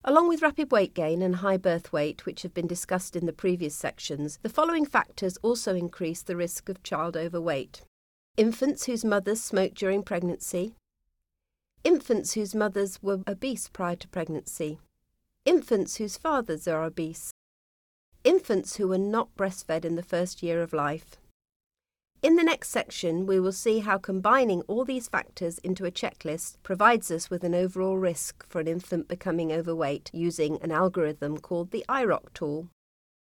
Along with rapid weight gain and high birth weight, which have been discussed in the previous sections, the following factors also increase the risk of child overweight. Infants whose mothers smoked during pregnancy. Infants whose mothers were obese prior to pregnancy. Infants whose fathers are obese. Infants who were not breastfed in the first year of life. In the next section, we will see how combining all these factors into a checklist provides us with an overall risk for an infant becoming overweight using an algorithm called the IROC tool.